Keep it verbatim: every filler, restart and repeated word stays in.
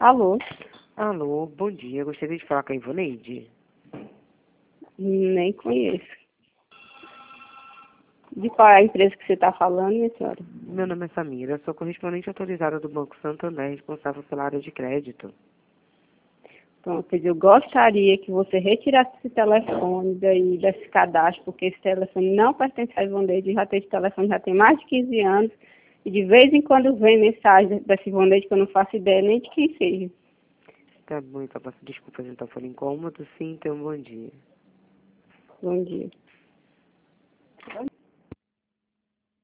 Alô? Alô, bom dia. Gostaria de falar com a Ivoneide. Nem conheço. De qual é a empresa que você está falando, minha senhora? Meu nome é Samira, sou correspondente autorizada do Banco Santander, responsável pela área de crédito. Pronto, pois eu gostaria que você retirasse esse telefone daí, desse cadastro, porque esse telefone não pertence a Ivoneide, já tem esse telefone já tem mais de quinze anos, e de vez em quando vem mensagem dessa Ivoneide que eu não faço ideia nem de quem seja. Tá bom, então peço desculpas, então foi incômodo. Sim, tenha um bom dia. Bom dia.